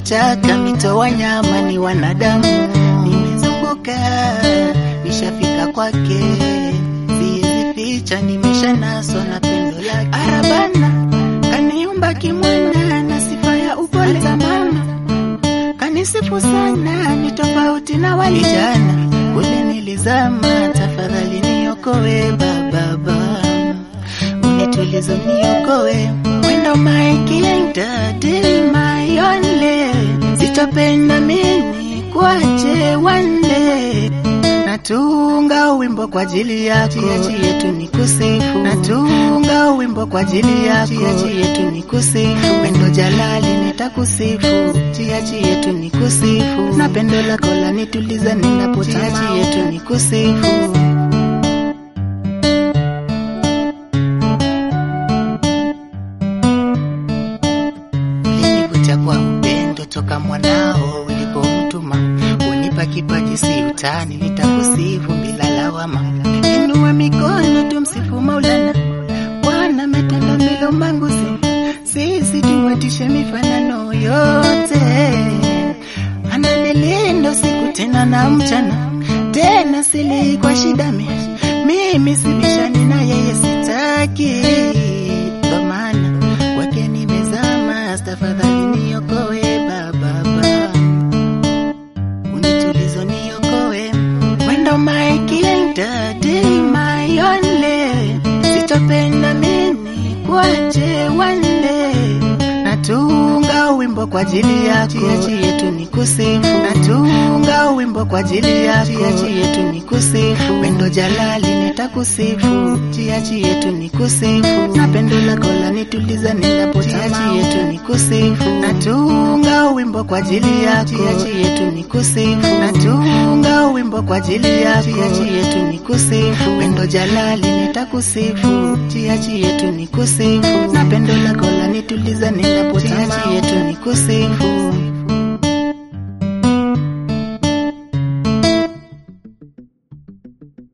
vichaka, mito, wanyama ni wanadamu. Nimezunguka, nishafika kwake, siwezi ficha, nimeshanaswa na pendo lake. Arabana, kaniumba kimwana na sifa ya upole za mama. Kanisifu sana, ni tofauti na wale jana. Kule nilizama, tafadhali niokoe baba. Unitulizo niokoe. Wendo my killing daddy, my only. Sitopenda mimi kuache one day. Natunga wimbo kwa ajili yako, chiachi yetu ni kusifu. Natunga wimbo kwa ajili yako, chiachi yetu ni kusifu. Wendo jalali nitakusifu, chiachi yetu ni kusifu. Na pendo lako lanituliza ninapotama, chiachi yetu ni kusifu. Ulinivuta kwa upendo toka mwanao ulipomtuma, unipa kipaji si utani, nitakusifu bila lawama. Inua mikono tumsifu Maulana, Bwana ametenda milo manguzi, sisi tuwatishe mifanano yote. Ananilinda usiku tena na mchana, tena sili kwa shida mimi sibishani na yeye sitaki. Kwa maana wake nimezama, tafadhali niokoe baba. Unitulizo niokoe. Wendo my killing daddy, my only. Sitopenda mimi kuache one day. Natunga wimbo kwa ajili yako, chiachi yetu ni kusifu. Natunga wimbo kwa ajili yako, chiachi yetu ni kusifu. Wendo jalali nitakusifu, chiachi yetu ni kusifu. Na pendo lako lanituliza ninapotama, chiachi yetu ni kusifu. Natunga wimbo kwa ajili yako, chiachi yetu ni kusifu. Natunga wimbo kwa ajili yako, chiachi yetu ni kusifu. Wendo jalali nitakusifu, chiachi yetu ni kusifu. Na pendo lako lanituliza ninapotama, chiachi yetu ni kusifu.